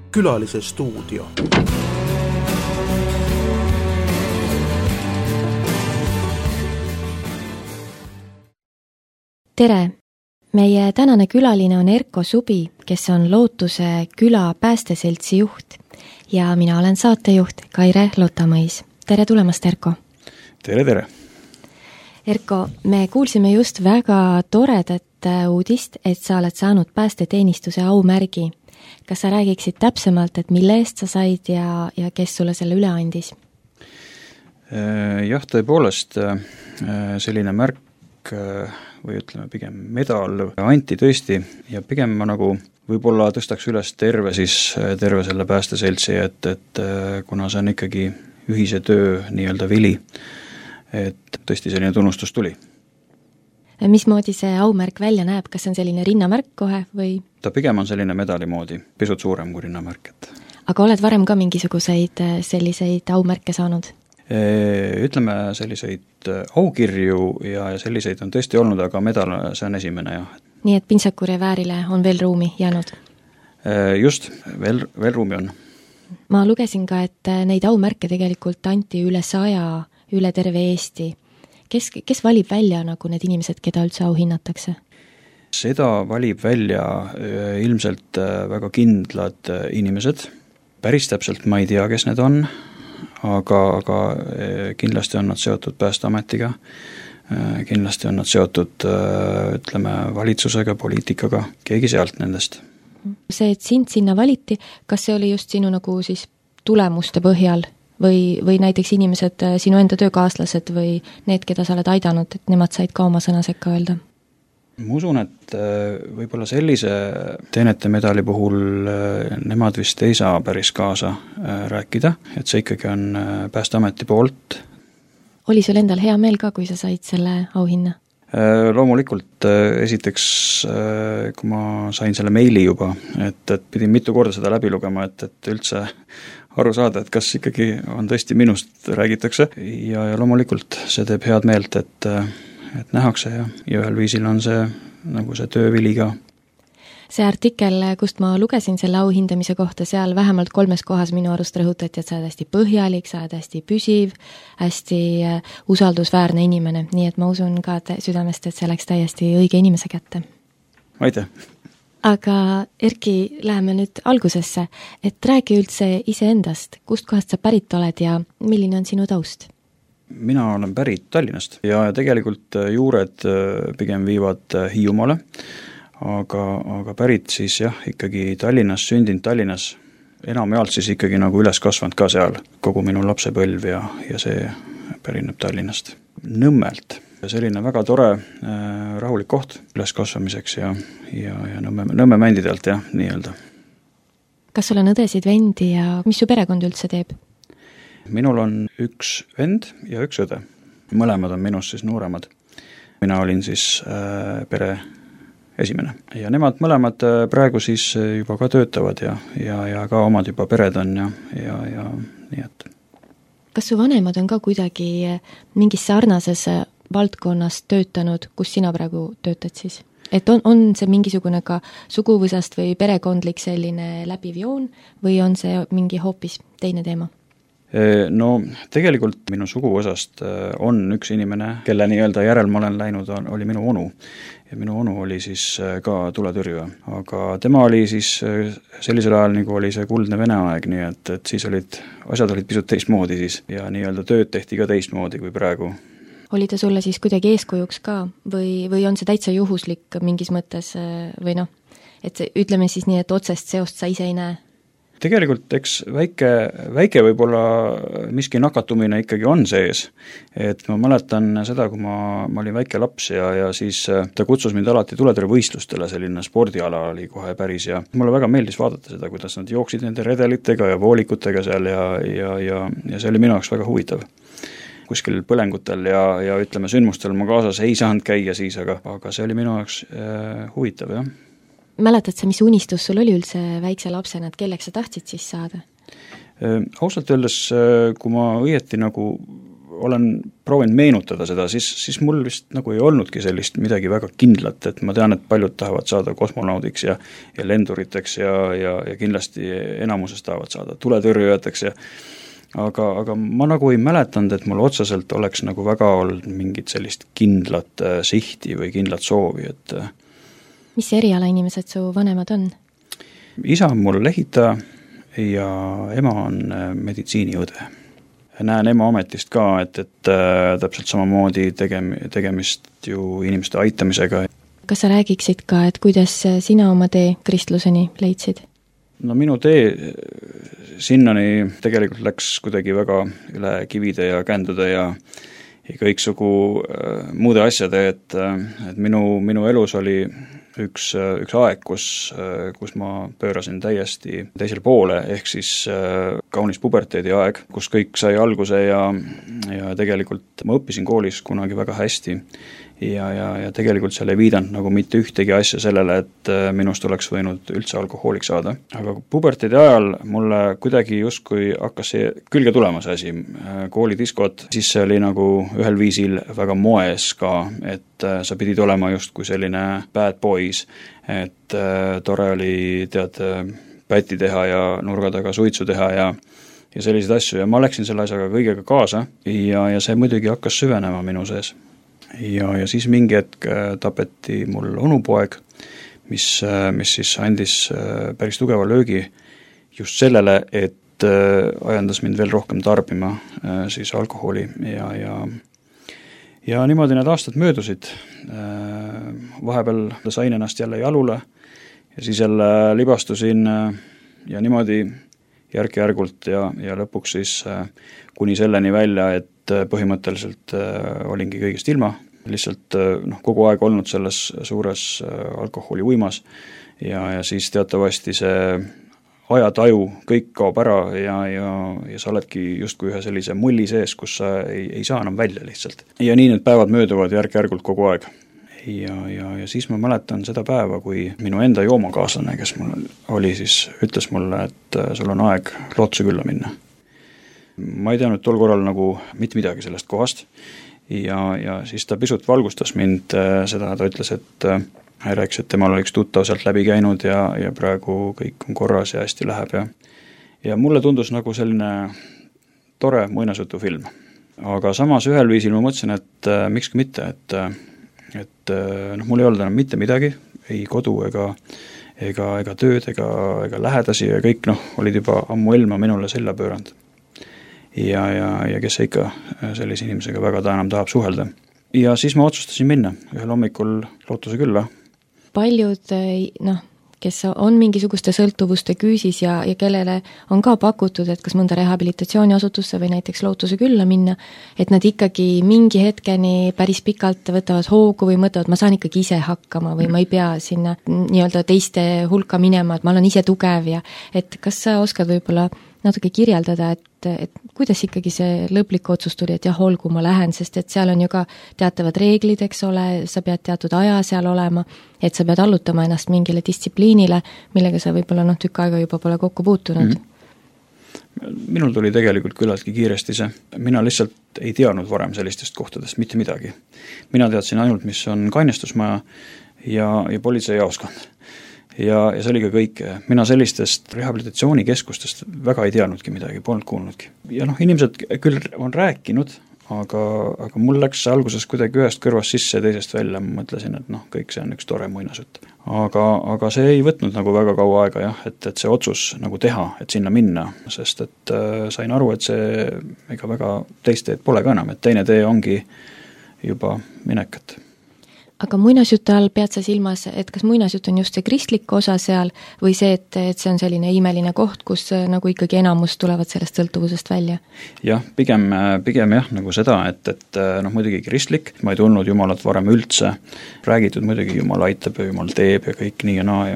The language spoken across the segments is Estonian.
Külalise stuudio. Tere! Meie tänane külaline on Erko Subi, kes on Lootuse küla päästeseltsi juht ja mina olen saatejuht Kaire Lotamõis. Tere tulemast, Erko! Tere! Erko, me kuulsime just väga toredat uudist, et sa oled saanud päästeteenistuse aumärgi. Kas sa räägiksid täpsemalt, et mille eest sa said ja kes sulle selle üle andis? Jah, tõepoolest selline märk või ütleme pigem medal anti tõesti ja pigem ma nagu võib-olla tõstaks üles terve selle päästeseltsi, et kuna see on ikkagi ühise töö nii-öelda vili, et tõesti selline tunnustus tuli. Mismoodi see aumärk välja näeb? Kas see on selline rinnamärk kohe või? Ta pigem on selline medali moodi, pisut suurem kui rinnamärk. Aga oled varem ka mingisuguseid selliseid aumärke saanud? Ütleme selliseid aukirju ja selliseid on tõesti olnud, aga medal see on esimene, jah. Nii et Pintsaku reväärile on veel ruumi jäänud? Just, veel ruumi on. Ma lugesin ka, et neid aumärke tegelikult anti üle 100 üle terve Eesti. Kes valib välja nagu need inimesed, keda üldse auhinnatakse? Seda valib välja ilmselt väga kindlad inimesed. Päris täpselt ma ei tea, kes need on, aga kindlasti on nad seotud Päästeametiga, kindlasti on nad seotud ütleme valitsusega, poliitikaga, keegi sealt nendest. See, et sind sinna valiti, kas see oli just sinu nagu siis tulemuste põhjal või näiteks inimesed, sinu enda töökaaslased või need, keda sa oled aidanud, et nemad said ka oma sõna sekka öelda? Ma usun, et võib-olla sellise teenete medali puhul nemad vist ei saa päris kaasa rääkida, et see ikkagi on Päästeameti poolt. Oli sul endal hea meel ka, kui sa said selle auhinna? Loomulikult, esiteks kui ma sain selle meili juba, et pidin mitu korda seda läbi lugema, et üldse aru saada, et kas ikkagi on tõesti minust räägitakse ja loomulikult see teeb head meelt, et nähakse ja ühel viisil on see nagu see töövili ka. See artikkel, kust ma lugesin selle auhindamise kohta, seal vähemalt 3 kohas minu arust rõhutati, et sa oled hästi põhjalik, sa oled hästi püsiv, hästi usaldusväärne inimene, nii et ma usun ka südamest, et see läks täiesti õige inimese kätte. Aitäh! Aga Erki, läheme nüüd algusesse, et räägi üldse iseendast, kust kohast sa pärit oled ja milline on sinu taust? Mina olen pärit Tallinnast ja tegelikult juured pigem viivad Hiiumaale, aga pärit siis jah, ikkagi Tallinnas, sündinud Tallinnas, enamjaolt siis ikkagi nagu üles kasvanud ka seal, kogu minu lapsepõlv ja see pärineb Tallinnast. Nõmmelt. Selline väga tore rahulik koht üles kasvamiseks ja Nõmme mändidelt, jah, nii-öelda. Kas sul on õdesid, vendi ja mis su perekond üldse teeb? Minul on üks vend ja üks õde. Mõlemad on minust siis nooremad. Mina olin siis pere esimene. Ja nemad mõlemad praegu siis juba ka töötavad ja ka omad juba pered on ja nii et. Kas su vanemad on ka kuidagi mingis sarnases valdkonnas töötanud, kus sina praegu töötad siis? Et on see mingisugune ka suguvõsast või perekondlik selline läbiv joon või on see mingi hoopis teine teema? No tegelikult minu suguvõsast on üks inimene, kelle nii-öelda järel ma olen läinud, oli minu onu. Ja minu onu oli siis ka tuletõrjuja. Aga tema oli siis sellisel ajal, nagu oli see kuldne Vene aeg, nii et siis asjad olid pisut teistmoodi siis ja nii-öelda tööd tehti ka teistmoodi kui praegu. Oli ta sulle siis kuidagi eeskujuks ka või on see täitsa juhuslik mingis mõttes või noh, et ütleme siis nii, et otsest seost sa ise ei näe? Tegelikult eks väike võib-olla miski nakatumine ikkagi on sees, et ma mäletan seda, kui ma olin väike laps ja siis ta kutsus mind alati tuletõrjevõistlustele, selline spordiala oli kohe päris ja mulle väga meeldis vaadata seda, kuidas nad jooksid nende redelitega ja voolikutega seal ja see oli minu jaoks väga huvitav. Kuskil põlengutel ja ütleme sündmustel ma kaasas ei saanud käia siis, aga see oli minu jaoks huvitav, jah. Mäletad sa, mis unistus sul oli üldse väikse lapsena, et kelleks sa tahtsid siis saada? Ausalt öeldes, kui ma õieti nagu olen proovinud meenutada seda, siis mul vist nagu ei olnudki sellist midagi väga kindlat, et ma tean, et paljud tahavad saada kosmonaudiks ja lenduriteks ja kindlasti enamuses tahavad saada tuletõrjujateks aga ma nagu ei mäletanud, et mul otseselt oleks nagu väga olnud mingit sellist kindlat sihti või kindlat soovi, et mis erialainimesed su vanemad on? Isa on mul lehitaja ja ema on meditsiiniõde. Näen ema ametist ka, et täpselt samamoodi tegemist ju inimeste aitamisega. Kas sa räägiksid ka, et kuidas sina oma tee kristluseni leidsid? No minu tee sinnani tegelikult läks kuidagi väga üle kivide ja kändude ja kõiksugu muude asjade, et minu elus oli üks aeg, kus ma pöörasin täiesti teisele poole, ehk siis kaunis puberteedi aeg, kus kõik sai alguse ja tegelikult ma õppisin koolis kunagi väga hästi ja tegelikult seal ei viidanud nagu mitte ühtegi asja sellele, et minust oleks võinud üldse alkohoolik saada. Aga puberteedi ajal mulle kuidagi justkui hakkas see külge tulema see asi, koolidiskod, siis see oli nagu ühel viisil väga moes ka, et sa pidid olema justkui selline bad boys, et tore oli päti teha ja nurga taga suitsu teha ja selliseid asju ja ma läksin selle asjaga kõigega kaasa ja see muidugi hakkas süvenema minu sees. Ja siis mingi hetk tapeti mul onupoeg, mis siis andis päris tugeva löögi just sellele, et ajendas mind veel rohkem tarbima siis alkoholi ja niimoodi need aastad möödusid. Vahepeal sain ennast jälle jalule ja siis jälle libastusin ja niimoodi järk-järgult ja lõpuks siis kuni selleni välja, et põhimõtteliselt olingi kõigest ilma, lihtsalt kogu aeg olnud selles suures alkoholi uimas ja siis teatavasti see ajataju kõik kaob ära ja sa oledki justkui ühe sellise mulli sees, kus sa ei saa enam välja lihtsalt. Ja nii need päevad mööduvad järk-järgult kogu aeg. Ja siis ma mäletan seda päeva, kui minu enda joomakaaslane, kes mul oli, siis ütles mulle, et sul on aeg Lootuse külla minna. Ma ei teadnud tol korral nagu mitte midagi sellest kohast ja siis ta pisut valgustas mind seda, ta ütles, et rääkis, et temal oli üks tuttav sealt läbi käinud ja praegu kõik on korras ja hästi läheb ja mulle tundus nagu selline tore muinasjutufilm. Aga samas ühel viisil ma mõtlesin, et mikski mitte, et mul ei olnud enam mitte midagi, ei kodu ega tööd ega lähedasi ja kõik olid juba ammuilma minule selja pööranud. Ja kes ikka sellise inimesega väga ta enam tahab suhelda. Ja siis ma otsustasin minna ühel hommikul Lootuse külla. Paljud, kes on mingisuguste sõltuvuste küüsis ja kellele on ka pakutud, et kas mõnda rehabilitatsiooniasutusse või näiteks Lootuse külla minna, et nad ikkagi mingi hetkeni päris pikalt võtavad hoogu või mõtlevad, ma saan ikkagi ise hakkama või ma ei pea sinna nii-öelda teiste hulka minema, et ma olen ise tugev ja et kas sa oskad võib-olla natuke kirjeldada, et kuidas ikkagi see lõplik otsus tuli, et jah, olgu ma lähen, sest et seal on ju ka teatavad reeglid, eks ole, sa pead teatud aja seal olema, et sa pead allutama ennast mingile distsipliinile, millega sa võib-olla tükk aega juba pole kokku puutunud. Minul tuli tegelikult küllaltki kiiresti see. Mina lihtsalt ei teadnud varem sellistest kohtadest mitte midagi. Mina teadsin ainult, mis on kainestusmaja ja politseijaoskond. Ja see oli ka kõik. Mina sellistest rehabilitatsioonikeskustest väga ei teadnudki midagi, polnud kuulnudki. Ja inimesed küll on rääkinud, aga mul läks alguses kuidagi ühest kõrvast sisse ja teisest välja, ma mõtlesin, et kõik see on üks tore muinasjutt. Aga see ei võtnud nagu väga kaua aega jah, et see otsus nagu teha, et sinna minna, sest et sain aru, et see ega väga teist teed pole ka enam, et teine tee ongi juba minekat. Aga muinasjutte all pead sa silmas, et kas muinasjutt on just see kristlik osa seal või see, et see on selline imeline koht, kus nagu ikkagi enamus tulevad sellest sõltuvusest välja? Jah, pigem jah, nagu seda, et muidugi kristlik, ma ei tulnud Jumalat varem üldse, räägitud muidugi Jumal aitab ja Jumal teeb ja kõik nii ja naa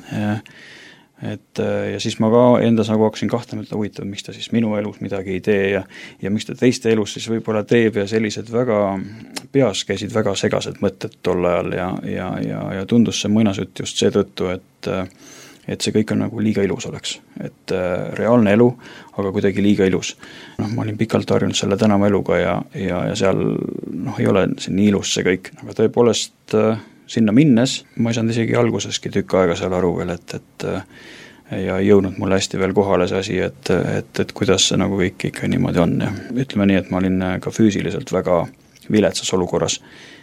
ja siis ma ka endas nagu hakkasin kahtlema, et huvitav, miks ta siis minu elus midagi ei tee ja miks ta teiste elus siis võib-olla teeb ja sellised väga, peas käisid väga segased mõtted tol ajal ja tundus see muinasjutt just seetõttu, et see kõik on nagu liiga ilus oleks. Et reaalne elu, aga kuidagi liiga ilus. Ma olin pikalt harjunud selle tänavaeluga ja seal ei ole see nii ilus see kõik. Aga tõepoolest sinna minnes, ma ei saanud isegi alguseski tükk aega seal aru veel, et ja ei jõudnud mulle hästi veel kohale see asi, et kuidas see nagu kõik ikka niimoodi on. Ja ütleme nii, et ma olin ka füüsiliselt väga viletsas olukorras.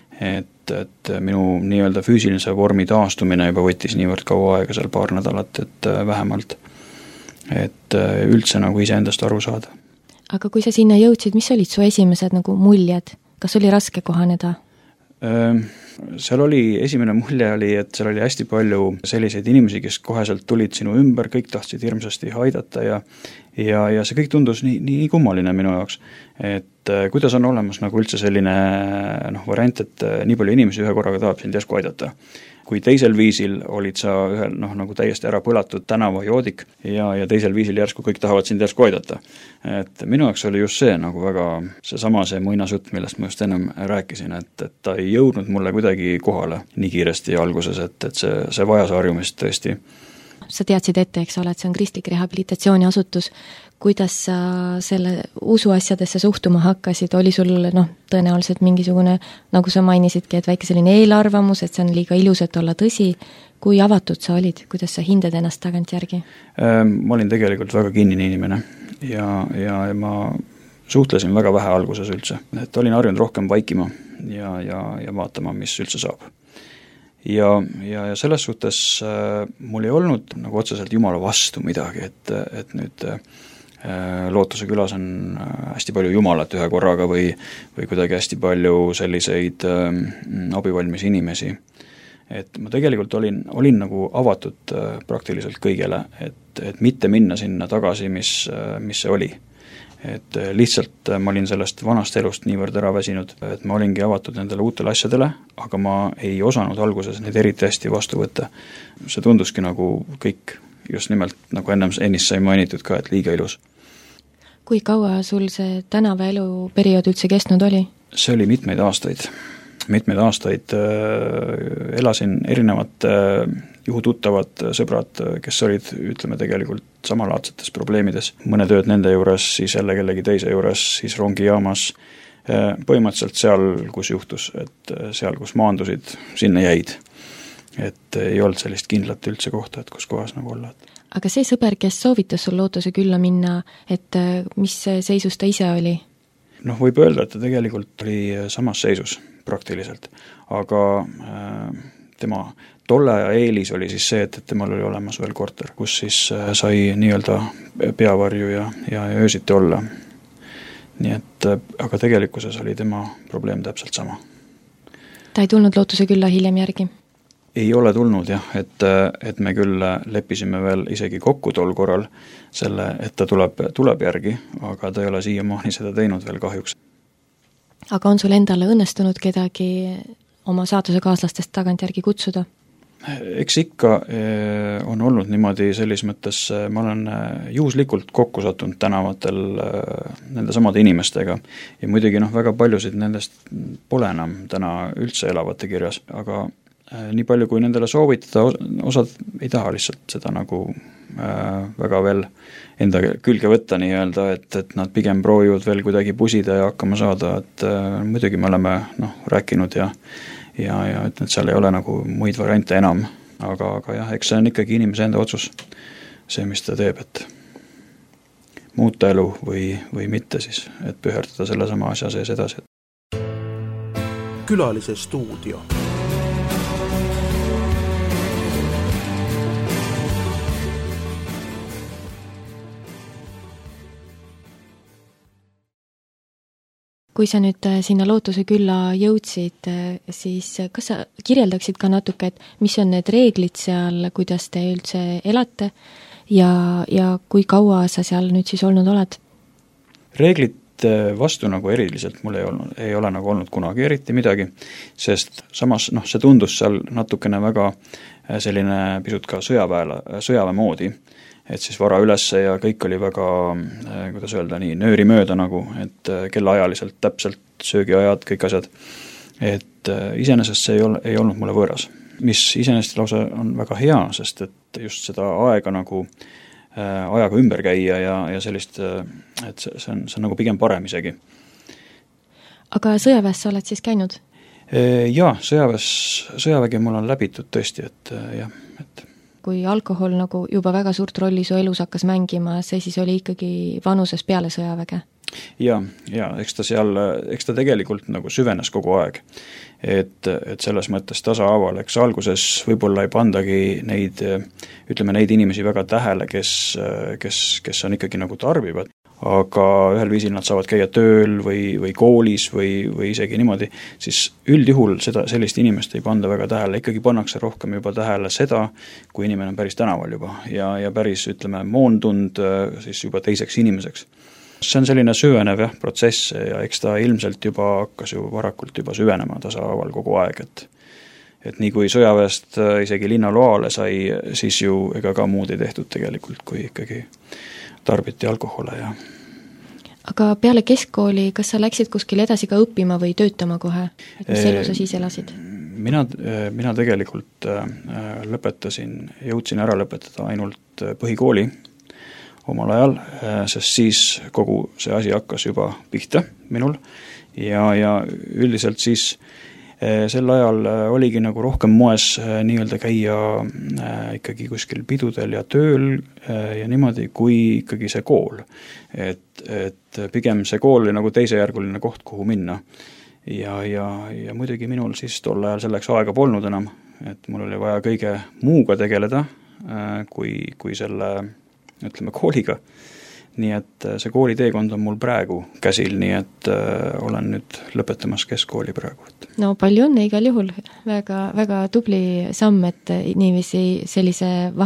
Et minu nii-öelda füüsilise vormi taastumine juba võttis niivõrd kaua aega, seal paar nädalat, et vähemalt, et üldse nagu iseendast aru saada. Aga kui sa sinna jõudsid, mis olid su esimesed nagu muljed? Kas oli raske kohaneda? Seal oli, esimene mulje oli, et seal oli hästi palju selliseid inimesi, kes koheselt tulid sinu ümber, kõik tahtsid hirmsasti aidata ja see kõik tundus nii kummaline minu jaoks, et kuidas on olemas nagu üldse selline variant, et nii palju inimesi ühe korraga tahab sind järsku aidata. Kui teisel viisil olid sa ühel nagu täiesti ära põlatud tänavajoodik ja teisel viisil järsku kõik tahavad sind järsku aidata. Et minu jaoks oli just see nagu väga see muinasutt, millest ma just ennem rääkisin, et ta ei jõudnud mulle kuidagi kohale nii kiiresti alguses, et see vajas harjumist tõesti. Sa teadsid ette, eks ole, et see on kristlik rehabilitatsiooniasutus. Kuidas sa selle usuasjadesse suhtuma hakkasid? Oli sul tõenäoliselt mingisugune, nagu sa mainisidki, et väike selline eelarvamus, et see on liiga ilus, et olla tõsi. Kui avatud sa olid? Kuidas sa hindad ennast tagantjärgi? Ma olin tegelikult väga kinnine inimene ja ma suhtlesin väga vähe alguses üldse. Et olin harjunud rohkem vaikima ja vaatama, mis üldse saab. Ja selles suhtes mul ei olnud nagu otseselt Jumala vastu midagi, et nüüd Lootuse külas on hästi palju Jumalat ühe korraga või kuidagi hästi palju selliseid abivalmis inimesi. Et ma tegelikult olin nagu avatud praktiliselt kõigele, et mitte minna sinna tagasi, mis see oli. Et lihtsalt ma olin sellest vanast elust niivõrd ära väsinud, et ma olingi avatud nendele uutele asjadele, aga ma ei osanud alguses neid eriti hästi vastu võtta. See tunduski nagu kõik just nimelt, nagu ennist sai mainitud ka, et liiga ilus. Kui kaua sul see tänavaelu periood üldse kestnud oli? See oli mitmeid aastaid. Mitmeid aastaid elasin erinevad juhututtavad sõbrad, kes olid, ütleme, tegelikult samalaadsetes probleemides. Mõned ööd nende juures, siis jälle kellegi teise juures, siis rongijaamas. Põhimõtteliselt seal, kus juhtus, et seal, kus maandusid, sinna jäid. Et ei olnud sellist kindlat üldse kohta, et kus kohas nagu olla. Aga see sõber, kes soovitas sul Lootuse külla minna, et mis seisus ta ise oli? Võib öelda, et ta tegelikult oli samas seisus praktiliselt, aga tema tolle aja eelis oli siis see, et temal oli olemas veel korter, kus siis sai nii-öelda peavarju ja öösiti olla. Nii et, aga tegelikkuses oli tema probleem täpselt sama. Ta ei tulnud Lootuse külla hiljem järgi? Ei ole tulnud jah, et me küll leppisime veel isegi kokku tol korral selle, et ta tuleb järgi, aga ta ei ole siiamaani seda teinud veel kahjuks. Aga on sul endale õnnestunud kedagi oma saatuse kaaslastest tagantjärgi kutsuda? Eks ikka on olnud niimoodi selles mõttes, ma olen juhuslikult kokku sattunud tänavatel nende samade inimestega ja muidugi väga paljusid nendest pole enam täna üldse elavate kirjas, aga nii palju kui nendele soovitada, osad ei taha lihtsalt seda nagu väga veel enda külge võtta nii-öelda, et nad pigem proovivad veel kuidagi pusida ja hakkama saada, et muidugi me oleme rääkinud ja ütlen, et seal ei ole nagu muid variante enam, aga jah, eks see on ikkagi inimese enda otsus, see, mis ta teeb, et muuta elu või mitte siis, et püherdada selle sama asja sees edasi. Külalise stuudio. Kui sa nüüd sinna Lootuse külla jõudsid, siis kas sa kirjeldaksid ka natuke, et mis on need reeglid seal, kuidas te üldse elate ja kui kaua sa seal nüüd siis olnud oled? Reeglid vastu nagu eriliselt mul ei ole nagu olnud kunagi eriti midagi, sest samas see tundus seal natukene väga selline pisut ka sõjaväe moodi, et siis vara ülesse ja kõik oli väga, kuidas öelda, nii nööri mööda nagu, et kellaajaliselt täpselt söögiajad, kõik asjad. Et iseenesest see ei olnud mulle võõras. mis iseenesest lausa on väga hea, sest et just seda aega nagu ajaga ümber käia ja sellist, et see on nagu pigem parem isegi. Aga sõjaväes sa oled siis käinud? Jaa, sõjavägi mul on läbitud tõesti, et jah, et kui alkohol nagu juba väga suurt rolli su elus hakkas mängima, see siis oli ikkagi vanuses peale sõjaväge? Ja eks ta tegelikult nagu süvenes kogu aeg. Et selles mõttes tasahaaval, eks alguses võib-olla ei pandagi neid inimesi väga tähele, kes on ikkagi nagu tarbivad, aga ühel viisil nad saavad käia tööl või koolis või isegi niimoodi, siis üldjuhul sellist inimest ei panda väga tähele, ikkagi pannakse rohkem juba tähele seda, kui inimene on päris tänaval juba ja päris, moondunud siis juba teiseks inimeseks. See on selline süvenev protsess ja eks ta ilmselt juba hakkas ju varakult juba süvenema tasahaaval kogu aeg, et nii kui sõjaväest isegi linnaloale sai, siis ju ega ka muud ei tehtud tegelikult, kui ikkagi tarbiti alkohole ja Aga peale keskkooli, kas sa läksid kuskil edasi ka õppima või töötama kohe? Et mis elu sa siis elasid? Mina tegelikult jõudsin ära lõpetada ainult põhikooli omal ajal, sest siis kogu see asi hakkas juba pihta minul ja üldiselt siis sel ajal oligi nagu rohkem moes nii-öelda käia ikkagi kuskil pidudel ja tööl ja niimoodi, kui ikkagi see kool. Et pigem see kool oli nagu teisejärguline koht, kuhu minna. Ja muidugi minul siis tol ajal selleks aega polnud enam, et mul oli vaja kõige muuga tegeleda, kui selle kooliga. Nii et see kooliteekond on mul praegu käsil, nii et olen nüüd lõpetamas keskkooli praegu. No palju õnne igal juhul, väga, väga tubli samm, et niiviisi sellise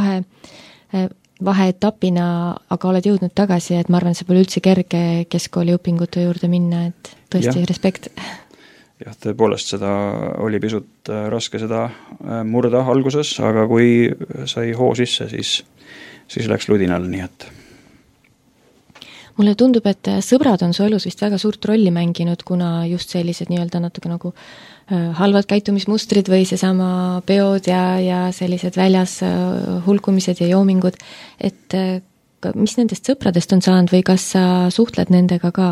vaheetapina, aga oled jõudnud tagasi, et ma arvan, see pole üldse kerge keskkooli õpingute juurde minna, et tõesti respekt. Jah, tõepoolest seda oli pisut raske seda murda alguses, aga kui sai hoo sisse, siis läks ludinal, nii et mulle tundub, et sõbrad on su elus vist väga suurt rolli mänginud, kuna just sellised nii-öelda natuke nagu halvad käitumismustrid või seesama peod ja sellised väljas hulkumised ja joomingud, et mis nendest sõpradest on saanud või kas sa suhtled nendega ka?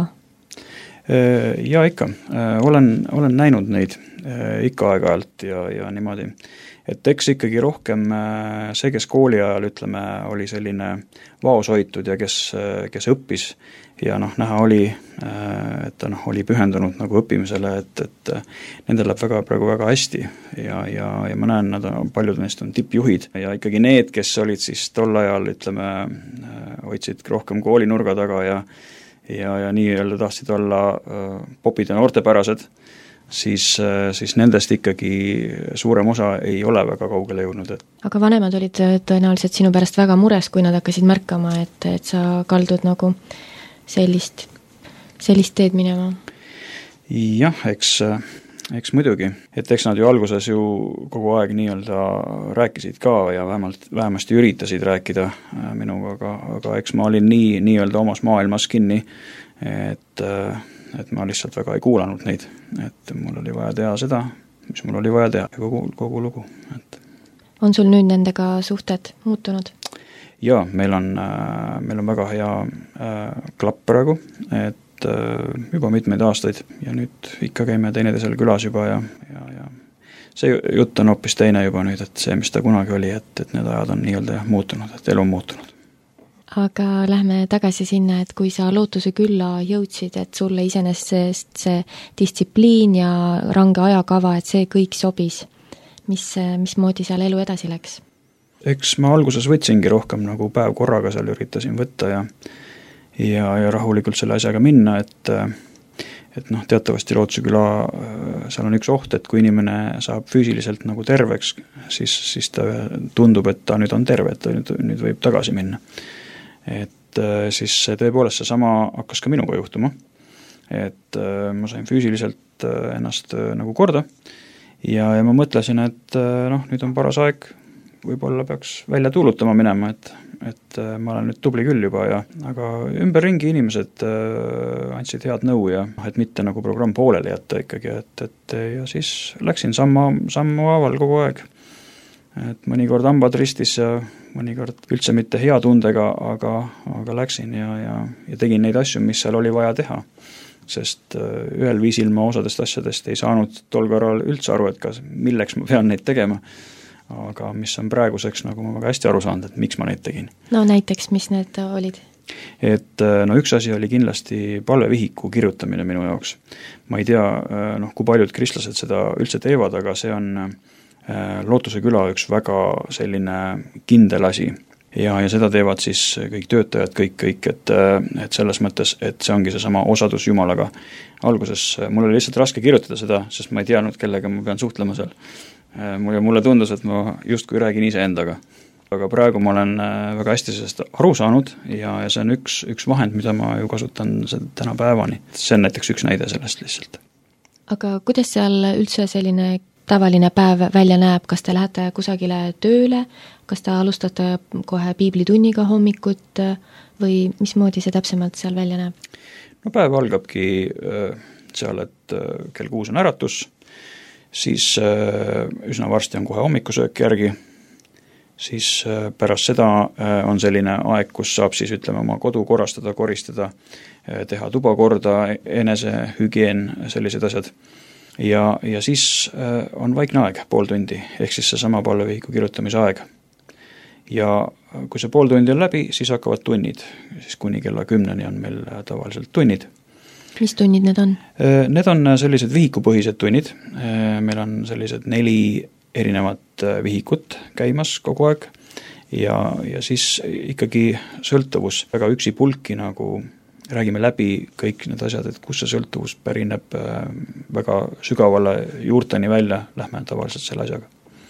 Ja ikka, olen näinud neid ikka aeg-ajalt ja niimoodi, et eks ikkagi rohkem see, kes kooli ajal oli selline vaoshoitud ja kes õppis ja näha oli, et ta oli pühendunud nagu õppimisele, et nendel läheb praegu väga hästi ja ma näen, paljud neist on tippjuhid ja ikkagi need, kes olid siis tol ajal, hoidsid rohkem koolinurga taga ja nii-öelda tahtsid olla popid ja noortepärased, siis nendest ikkagi suurem osa ei ole väga kaugele jõudnud. Aga vanemad olid tõenäoliselt sinu pärast väga mures, kui nad hakkasid märkama, et sa kaldud nagu sellist teed minema? Jah, eks muidugi, et eks nad ju alguses ju kogu aeg nii-öelda rääkisid ka ja vähemasti üritasid rääkida minuga, aga eks ma olin nii-öelda omas maailmas kinni, et ma lihtsalt väga ei kuulanud neid, et mul oli vaja teha seda, mis mul oli vaja teha, kogu lugu. On sul nüüd nendega suhted muutunud? Jaa, meil on väga hea klapp praegu, et juba mitmeid aastaid ja nüüd ikka käime teineteisel külas juba ja see jutt on hoopis teine juba nüüd, et see, mis ta kunagi oli, et need ajad on nii-öelda muutunud, et elu on muutunud. Aga lähme tagasi sinna, et kui sa Lootuse külla jõudsid, et sulle iseenesest see distsipliin ja range ajakava, et see kõik sobis, mismoodi seal elu edasi läks? Eks ma alguses võtsingi rohkem nagu päev korraga seal üritasin võtta ja rahulikult selle asjaga minna, et teatavasti Lootuse küla, seal on üks oht, et kui inimene saab füüsiliselt nagu terveks, siis ta tundub, et ta nüüd on terve, et ta nüüd võib tagasi minna. Et siis tõepoolest see sama hakkas ka minuga juhtuma, et ma sain füüsiliselt ennast nagu korda ja ma mõtlesin, et nüüd on paras aeg, võib-olla peaks välja tuulutama minema, et ma olen nüüd tubli küll juba aga ümberringi inimesed andsid head nõu ja et mitte nagu programm pooleli jätta ikkagi, et ja siis läksin sammu haaval kogu aeg et mõnikord hambad ristis ja mõnikord üldse mitte hea tundega, aga läksin ja tegin neid asju, mis seal oli vaja teha. Sest ühel viisil ma osadest asjadest ei saanud tol korral üldse aru, et kas milleks ma pean neid tegema, aga mis on praeguseks nagu ma väga hästi aru saanud, et miks ma neid tegin. No näiteks, mis need olid? Et no üks asi oli kindlasti palvevihiku kirjutamine minu jaoks. Ma ei tea, kui paljud kristlased seda üldse teevad, aga see on Lootuse küla üks väga selline kindel asi. Ja seda teevad siis kõik töötajad, kõik, et selles mõttes, et see ongi seesama osadus Jumalaga. Alguses mul oli lihtsalt raske kirjutada seda, sest ma ei teadnud, kellega ma pean suhtlema seal. Mulle tundus, et ma justkui räägin ise endaga. Aga praegu ma olen väga hästi sellest aru saanud ja see on üks vahend, mida ma ju kasutan täna päevani. See on näiteks üks näide sellest lihtsalt. Aga kuidas seal üldse selline tavaline päev välja näeb, kas te lähete kusagile tööle, kas te alustate kohe piiblitunniga hommikut või mismoodi see täpsemalt seal välja näeb? No päev algabki seal, et kell 6 on äratus, siis üsna varsti on kohe hommikusöök järgi, siis pärast seda on selline aeg, kus saab siis oma kodu korrastada, koristada, teha tuba korda, enesehügieen, sellised asjad. Ja siis on vaikne aeg, pool tundi, ehk siis seesama palvevihiku kirjutamise aeg. Ja kui see pool tundi on läbi, siis hakkavad tunnid, siis kuni kella 10 on meil tavaliselt tunnid. Mis tunnid need on? Need on sellised vihikupõhised tunnid, meil on sellised 4 erinevat vihikut käimas kogu aeg ja siis ikkagi sõltuvus väga üksi pulki nagu räägime läbi kõik need asjad, et kus see sõltuvus pärineb väga sügavale juurteni välja, lähme tavaliselt selle asjaga.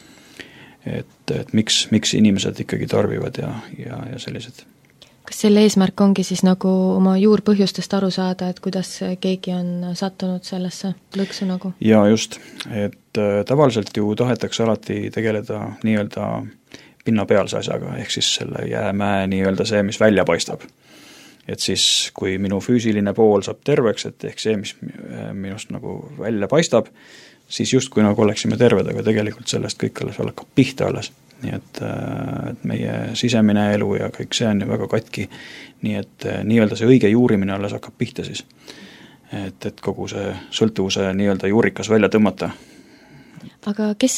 Et miks inimesed ikkagi tarbivad ja sellised. Kas selle eesmärk ongi siis nagu oma juurpõhjustest aru saada, et kuidas keegi on sattunud sellesse lõksu nagu? Ja just, et tavaliselt ju tahetakse alati tegeleda nii-öelda pinnapealse asjaga, ehk siis selle jäämäe nii-öelda see, mis välja paistab. Et siis, kui minu füüsiline pool saab terveks, et ehk see, mis minust nagu välja paistab, siis just kui nagu oleksime terved, aga tegelikult sellest kõik alles hakkab pihta alles. Nii et meie sisemine elu ja kõik see on ju väga katki. Nii et nii-öelda see õige juurimine alles hakkab pihta siis. Et kogu see sõltuvuse nii-öelda juurikas välja tõmmata. Aga kes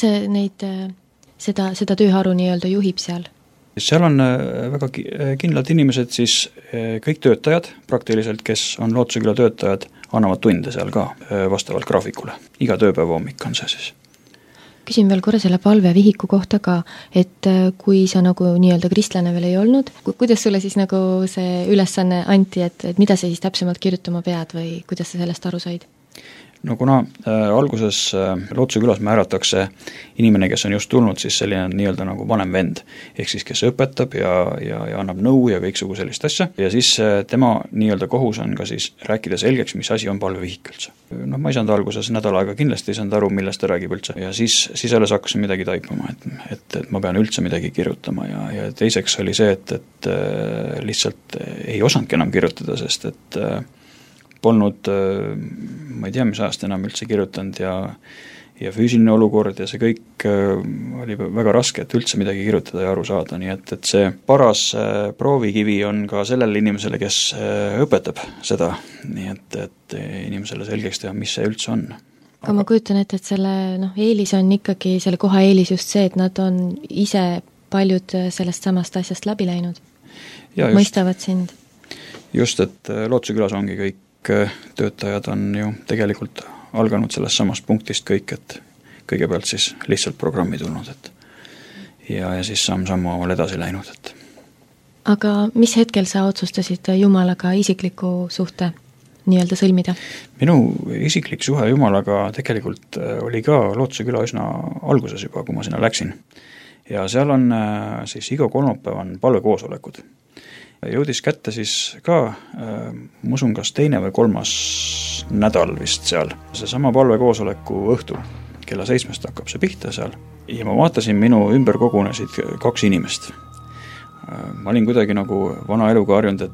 seda tööharu nii-öelda juhib seal? Seal on väga kindlad inimesed, siis kõik töötajad praktiliselt, kes on Lootuse küla töötajad, annavad tunde seal ka vastavalt graafikule. Iga tööpäeva hommik on see siis. Küsin veel korra selle palvevihiku kohta ka, et kui sa nagu nii-öelda kristlane veel ei olnud, kuidas sulle siis nagu see ülesanne anti, et mida sa siis täpsemalt kirjutama pead või kuidas sa sellest aru said? No kuna alguses Lootuse külas määratakse inimene, kes on just tulnud, siis selline nii-öelda nagu vanem vend, ehk siis kes õpetab ja annab nõu ja kõiksugu sellist asja, ja siis tema nii-öelda kohus on ka siis rääkida selgeks, mis asi on palvevihik üldse. No ma ei saanud alguses nädal aega kindlasti ei saanud aru, millest ta räägib üldse, ja siis alles hakkasin midagi taipama, et ma pean üldse midagi kirjutama ja teiseks oli see, et lihtsalt ei osanudki enam kirjutada, sest et polnud, ma ei tea, mis ajast enam üldse kirjutanud ja füüsiline olukord ja see kõik oli väga raske, et üldse midagi kirjutada ja aru saada, nii et see paras proovikivi on ka sellele inimesele, kes õpetab seda, nii et inimesele selgeks teha, mis see üldse on. Aga ma kujutan ette, et selle eelis on ikkagi, selle koha eelis just see, et nad on ise paljud sellest samast asjast läbi läinud. Mõistavad sind. Just, et Lootuse külas ongi kõik töötajad on ju tegelikult alganud sellest samast punktist kõik, et kõigepealt siis lihtsalt programmi tulnud, et ja siis samm-sammu omal edasi läinud, et. Aga mis hetkel sa otsustasid Jumalaga isikliku suhte nii-öelda sõlmida? Minu isiklik suhe Jumalaga tegelikult oli ka Lootuse küla üsna alguses juba, kui ma sinna läksin. Ja seal on siis iga kolmapäev on palvekoosolekud. Jõudis kätte siis ka, ma usun, kas 2. või 3. nädal vist seal. Seesama palvekoosoleku õhtu, kella 7 hakkab see pihta seal. Ja ma vaatasin, minu ümber kogunesid 2 inimest. Ma olin kuidagi nagu vana eluga harjunud,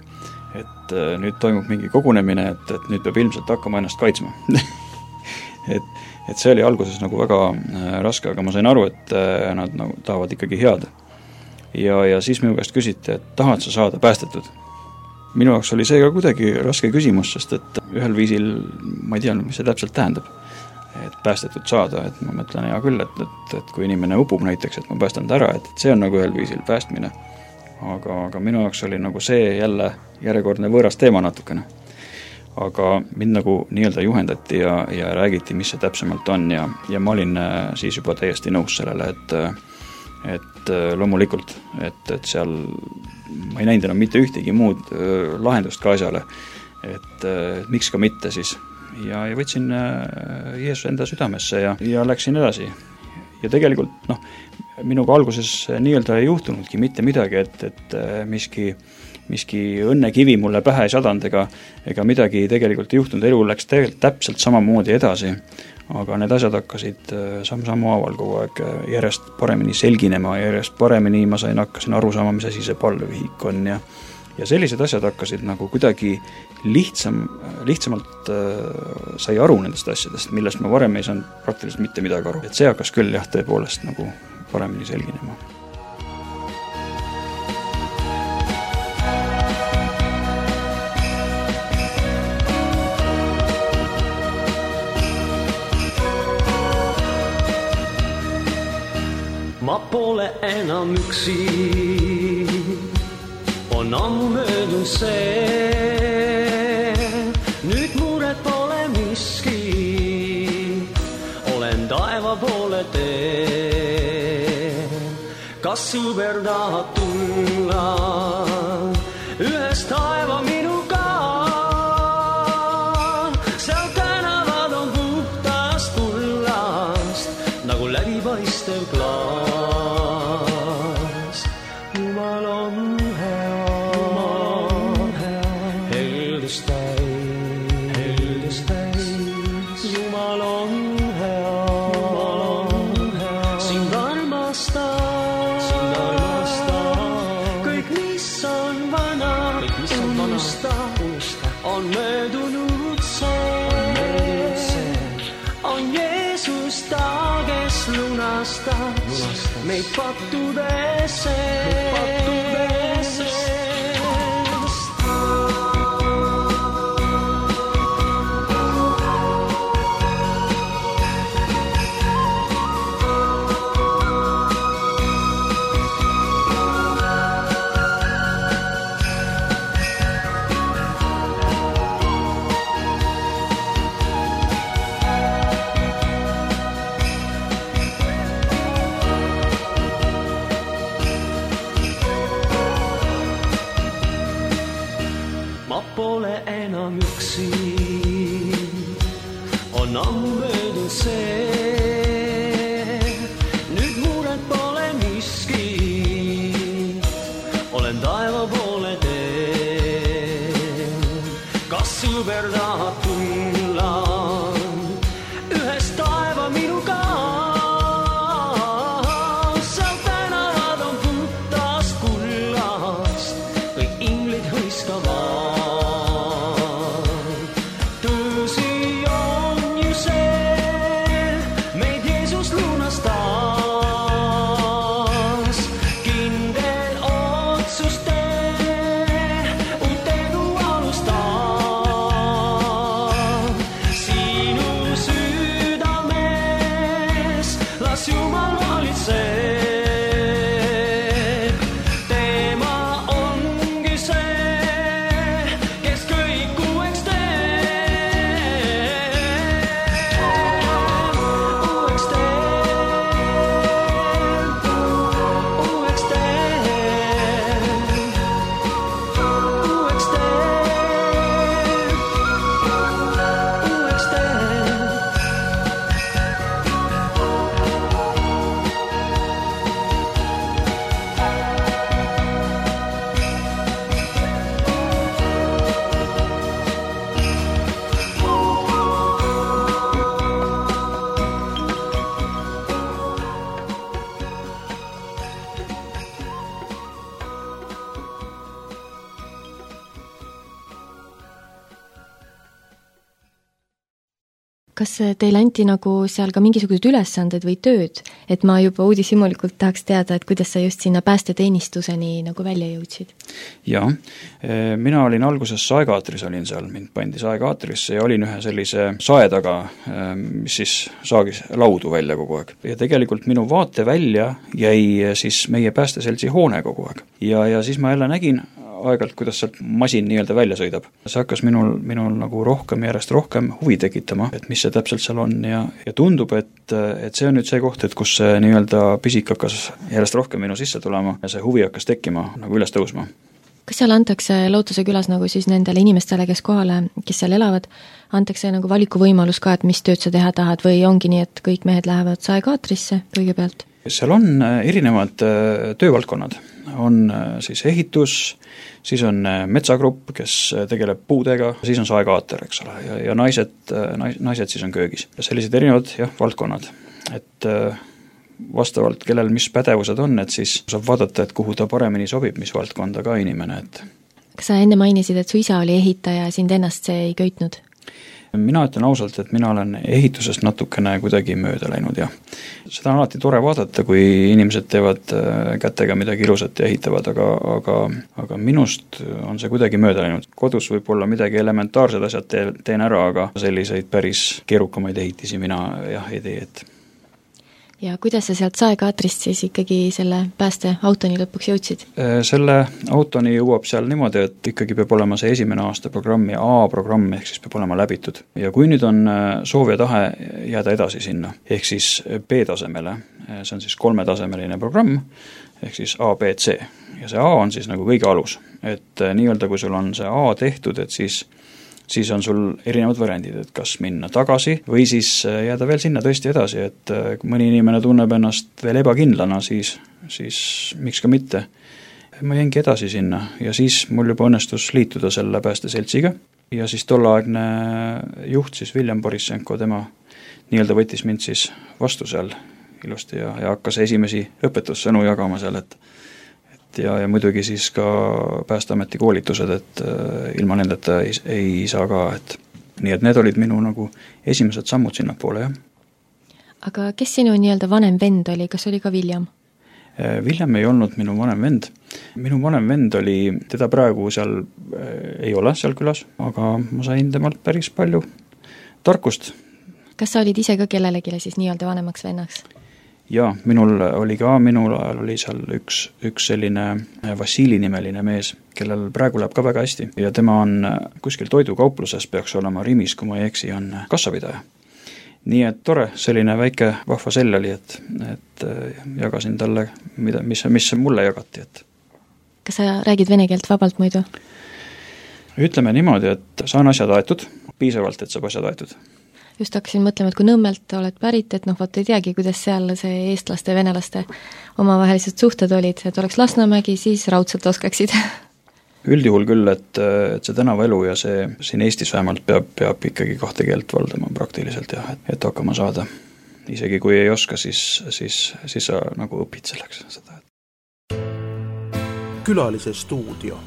et nüüd toimub mingi kogunemine, et nüüd peab ilmselt hakkama ennast kaitsma. et see oli alguses nagu väga raske, aga ma sain aru, et nad nagu tahavad ikkagi head. Ja siis minu käest küsiti, et tahad sa saada päästetud? Minu jaoks oli see ka kuidagi raske küsimus, sest et ühel viisil ma ei tea, mis see täpselt tähendab, et päästetud saada, et ma mõtlen hea küll, et kui inimene upub näiteks, et ma päästan ta ära, et see on nagu ühel viisil päästmine. Aga minu jaoks oli nagu see jälle järjekordne võõras teema natukene. Aga mind nagu nii-öelda juhendati ja räägiti, mis see täpsemalt on ja ma olin siis juba täiesti nõus sellele, et loomulikult, et seal ma ei näinud enam mitte ühtegi muud lahendust ka asjale, et miks ka mitte siis. Ja võtsin Jeesus enda südamesse ja läksin edasi. Ja tegelikult minuga alguses nii-öelda ei juhtunudki mitte midagi, et miski õnnekivi mulle pähe ei sadanud ega midagi tegelikult ei juhtunud, elu läks tegelikult täpselt samamoodi edasi, aga need asjad hakkasid sammu haaval kogu aeg järjest paremini selginema, järjest paremini hakkasin aru saama, mis asi see palvevihik on ja sellised asjad hakkasid nagu kuidagi lihtsamalt sai aru nendest asjadest, millest ma varem ei saanud praktiliselt mitte midagi aru. Et see hakkas küll tõepoolest nagu paremini selginema. Ma pole enam üksi, on ammu möödunud see. Nüüd mured pole miski, olen taeva poole teen. Kas sõber tahab tulla ühes taeva minuga? Seal tänavad on puhtast kullast, nagu läbipaistev klaas. Jumal on Jumal on hea, sind armastab, kõik mis on vana, on möödunud see, on Jeesus ta, kes lunastas meid pattudesse. Ma pole enam üksi, on ammu möödunud see. Nüüd mured pole miski, olen taeva poole teen. Kas sõber tahab tulla ühes taeva minuga? Seal tänavad on puhtast kullast, kõik inglid hõiskavad. Kas teile anti nagu seal ka mingisugused ülesanded või tööd, et ma juba uudishimulikult tahaks teada, et kuidas sa just sinna päästeteenistuseni nagu välja jõudsid? Jaa, mina olin alguses saekaatris, olin seal, mind pandi saekaatrisse ja olin ühe sellise sae taga, mis siis saagis laudu välja kogu aeg. Ja tegelikult minu vaate välja jäi siis meie päästeseltsi hoone kogu aeg. Ja siis ma jälle nägin aegalt, kuidas sealt masin nii-öelda välja sõidab. See hakkas minul nagu järjest rohkem huvi tekitama, et mis see täpselt seal on ja tundub, et see on nüüd see koht, et kus see nii-öelda pisik hakkas järjest rohkem minu sisse tulema ja see huvi hakkas tekkima, nagu üles tõusma. Kas seal antakse Lootuse külas nagu siis nendele inimestele, kes seal elavad, antakse nagu valikuvõimalus ka, et mis tööd sa teha tahad või ongi nii, et kõik mehed lähevad saekaatrisse kõigepealt? Seal on erinevad töövaldkonnad. On siis ehitus, siis on metsagrupp, kes tegeleb puudega, siis on saekaater, eks ole, ja naised siis on köögis. Ja sellised erinevad valdkonnad, et vastavalt kellel mis pädevused on, et siis saab vaadata, et kuhu ta paremini sobib, mis valdkonda ka inimene. Kas sa enne mainisid, et su isa oli ehitaja ja sind ennast see ei köitnud? Mina ütlen ausalt, et mina olen ehitusest natukene kuidagi mööda läinud, jah. Seda on alati tore vaadata, kui inimesed teevad kätega midagi ilusat ja ehitavad, aga minust on see kuidagi mööda läinud. Kodus võib-olla midagi elementaarsed asjad teen ära, aga selliseid päris keerukamaid ehitisi mina ei tee, et ja kuidas sa sealt saekaatrist siis ikkagi selle päästeautoni lõpuks jõudsid? Selle autoni jõuab seal niimoodi, et ikkagi peab olema see esimene aasta programmi A-programm, ehk siis peab olema läbitud. Ja kui nüüd on soov ja tahe jääda edasi sinna, ehk siis B-tasemele, see on siis 3-tasemeline programm, ehk siis A, B, C. Ja see A on siis nagu kõige alus. Et nii-öelda kui sul on see A tehtud, et siis on sul erinevad variandid, et kas minna tagasi või siis jääda veel sinna tõesti edasi, et kui mõni inimene tunneb ennast veel ebakindlana, siis miks ka mitte. Ma jäingi edasi sinna ja siis mul juba õnnestus liituda selle päästeseltsiga ja siis tolleaegne juht siis William Borissenko, tema nii-öelda võttis mind siis vastu seal ilusti ja hakkas esimesi õpetussõnu jagama seal, ja muidugi siis ka Päästeameti koolitused, et ilma nendeta ei saa ka, et nii et need olid minu nagu esimesed sammud sinna poole, jah. Aga kes sinu nii-öelda vanem vend oli, kas oli ka William? William ei olnud minu vanem vend. Minu vanem vend oli, teda praegu seal ei ole seal külas, aga ma sain temalt päris palju tarkust. Kas sa olid ise ka kellelegi siis nii-öelda vanemaks vennaks? Jaa, minul ajal oli seal üks selline Vassili nimeline mees, kellel praegu läheb ka väga hästi ja tema on kuskil toidukaupluses, peaks olema Rimis, kui ma ei eksi, on kassapidaja. Nii et tore, selline väike vahva sell oli, et jagasin talle, mis mulle jagati. Et. Kas sa räägid vene keelt vabalt muidu? Ütleme niimoodi, et saan asjad aetud, piisavalt, et saab asjad aetud. Just hakkasin mõtlema, et kui Nõmmelt oled pärit, et vot ei teagi, kuidas seal see eestlaste ja venelaste omavahelised suhted olid, et oleks Lasnamägi, siis raudselt oskaksid. Üldjuhul küll, et see tänavaelu ja see siin Eestis vähemalt peab ikkagi 2 keelt valdama praktiliselt, jah, et hakkama saada. Isegi kui ei oska, siis sa nagu õpid selleks seda. Külalise stuudio.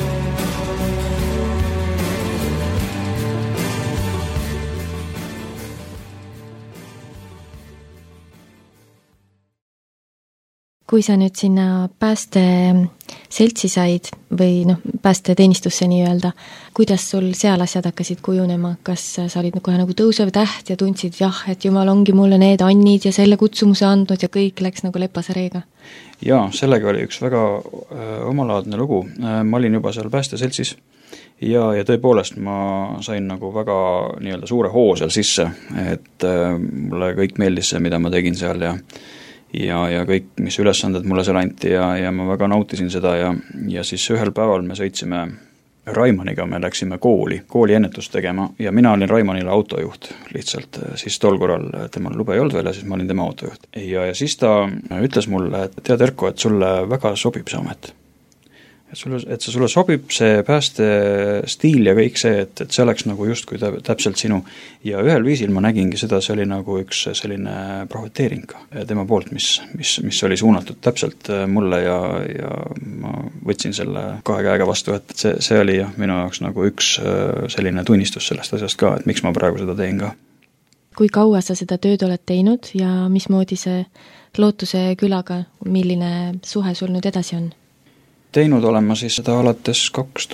Kui sa nüüd sinna päästeseltsi said või päästeteenistusse nii-öelda, kuidas sul seal asjad hakkasid kujunema? Kas sa olid kohe nagu tõusev täht ja tundsid et jumal ongi mulle need annid ja selle kutsumuse andnud ja kõik läks nagu lepasareega? Jaa, sellega oli üks väga omalaadne lugu. Ma olin juba seal päästeseltsis ja tõepoolest ma sain nagu väga nii-öelda suure hoo seal sisse, et mulle kõik meeldis see, mida ma tegin seal ja kõik, mis ülesanded mulle seal anti ja ma väga nautisin seda ja siis ühel päeval me sõitsime Raimaniga, me läksime kooli ennetust tegema ja mina olin Raimanile autojuht lihtsalt, siis tol korral temal lube ei olnud veel ja siis ma olin tema autojuht. Ja siis ta ütles mulle, et tead Erko, et sulle väga sobib see amet. Et sulle sobib see pääste stiil ja kõik see, et see oleks nagu justkui täpselt sinu. Ja ühel viisil ma nägingi seda, see oli nagu üks selline prohveteering tema poolt, mis oli suunatud täpselt mulle ja ma võtsin selle 2 käega vastu, et see oli minu jaoks nagu üks selline tunnistus sellest asjast ka, et miks ma praegu seda teen ka. kui kaua sa seda tööd oled teinud ja mismoodi see Lootuse külaga, milline suhe sul nüüd edasi on? Teinud olen ma siis seda alates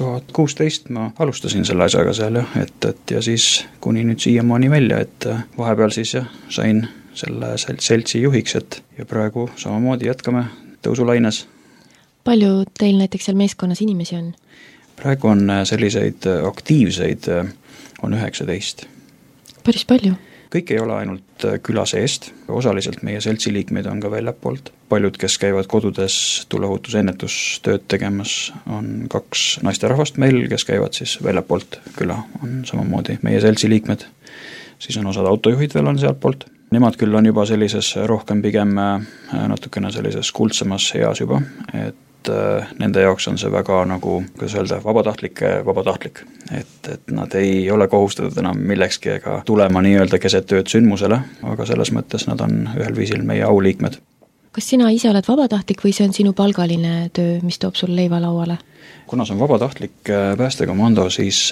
2016, ma alustasin selle asjaga seal jah, et ja siis kuni nüüd siiamaani välja, et vahepeal siis jah, sain selle seltsi juhiks, et ja praegu samamoodi jätkame tõusulaines. Palju teil näiteks seal meeskonnas inimesi on? Praegu on selliseid aktiivseid on 19. Päris palju? Kõik ei ole ainult küla seest, osaliselt meie seltsiliikmeid on ka väljapoolt. Paljud, kes käivad kodudes tuleohutusennetustööd tegemas, on 2 naisterahvast meil, kes käivad siis väljapoolt küla, on samamoodi meie seltsiliikmed. Siis on osad autojuhid veel on sealt poolt. Nemad küll on juba sellises rohkem pigem natukene sellises kuldsemas eas juba, et nende jaoks on see väga nagu, kuidas öelda, vabatahtlik. Et nad ei ole kohustatud enam millekski ega tulema nii-öelda keset tööd sündmusele, aga selles mõttes nad on ühel viisil meie auliikmed. Kas sina ise oled vabatahtlik või see on sinu palgaline töö, mis toob sul leiva lauale? Kuna see on vabatahtlik päästekomando,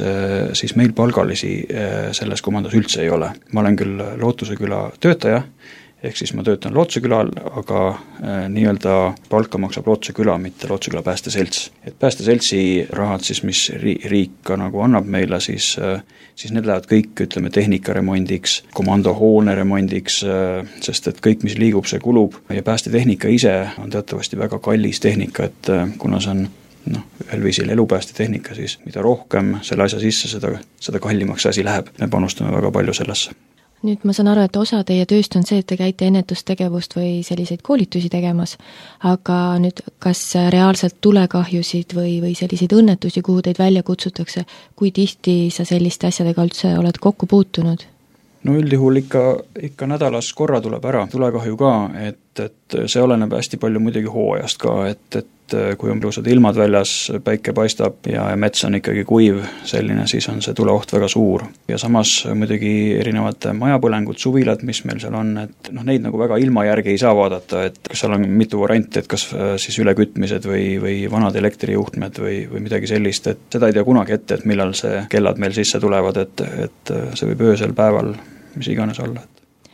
siis meil palgalisi selles komandos üldse ei ole. Ma olen küll Lootuse küla töötaja, ehk siis ma töötan Lootuse külal, aga nii-öelda palka maksab Lootuse küla, mitte Lootuse küla päästeselts. Et päästeseltsi rahad siis, mis riik ka nagu annab meile, siis need lähevad kõik, ütleme, tehnikaremondiks, komandohoone remondiks, sest et kõik, mis liigub, see kulub ja päästetehnika ise on teatavasti väga kallis tehnika, et kuna see on ühel viisil elupäästetehnika, siis mida rohkem selle asja sisse, seda kallimaks asi läheb. Me panustame väga palju sellesse. Nüüd ma saan aru, et osa teie tööst on see, et te käite ennetustegevust või selliseid koolitusi tegemas, aga nüüd kas reaalselt tulekahjusid või selliseid õnnetusi, kuhu teid välja kutsutakse, kui tihti sa selliste asjadega üldse oled kokku puutunud? No üldjuhul ikka nädalas korra tuleb ära tulekahju ka, et see oleneb hästi palju muidugi hooajast ka, et kui on plusad ilmad väljas, päike paistab ja mets on ikkagi kuiv selline, siis on see tuleoht väga suur. Ja samas muidugi erinevad majapõlengud, suvilad, mis meil seal on, et neid nagu väga ilma järgi ei saa vaadata, et kas seal on mitu varianti, et kas siis ülekütmised või vanad elektrijuhtmed või midagi sellist, et seda ei tea kunagi ette, et millal see kellad meil sisse tulevad, et see võib öösel päeval mis iganes olla.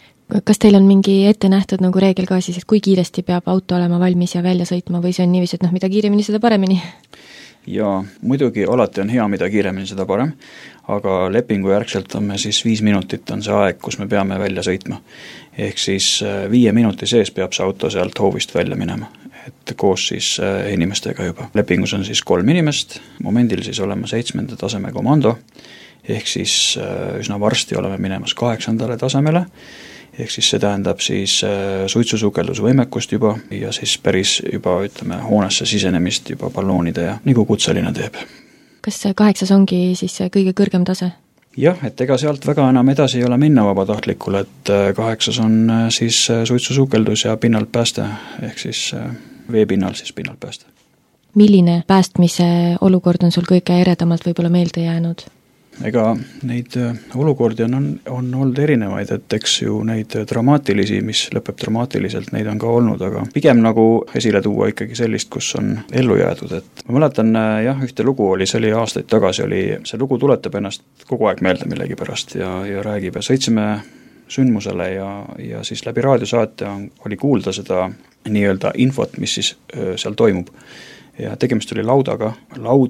Kas teil on mingi ette nähtud nagu reegel ka siis, et kui kiiresti peab auto olema valmis ja välja sõitma või see on niiviisi, et mida kiiremini, seda paremini? Ja muidugi alati on hea, mida kiiremini, seda parem, aga lepingu järgselt on me siis 5 minutit on see aeg, kus me peame välja sõitma. Ehk siis 5 minuti sees peab see auto sealt hoovist välja minema, et koos siis inimestega juba. Lepingus on siis 3 inimest, momendil siis oleme 7. taseme komando, ehk siis üsna varsti oleme minemas 8. tasemele, ehk siis see tähendab siis suitsusukeldusvõimekust juba ja siis päris juba, ütleme, hoonesse sisenemist juba balloonide ja nagu kutseline teeb. Kas 8 ongi siis kõige kõrgem tase? Jah, et ega sealt väga enam edasi ei ole minna vabatahtlikul, et 8 on siis suitsusukeldus ja pinnalt pääste, ehk siis veepinnal siis pinnalt pääste. Milline päästmise olukord on sul kõige eredamalt võib-olla meelde jäänud? Ega neid olukordi on olnud erinevaid, et eks ju neid dramaatilisi, mis lõpeb dramaatiliselt, neid on ka olnud, aga pigem nagu esile tuua ikkagi sellist, kus on ellu jäädud, et ma mäletan jah, ühte lugu oli, see oli aastaid tagasi, see lugu tuletab ennast kogu aeg meelde millegipärast ja räägib ja sõitsime sündmusele ja siis läbi raadiosaate oli kuulda seda nii-öelda infot, mis siis seal toimub. Ja tegemist oli laudaga, laud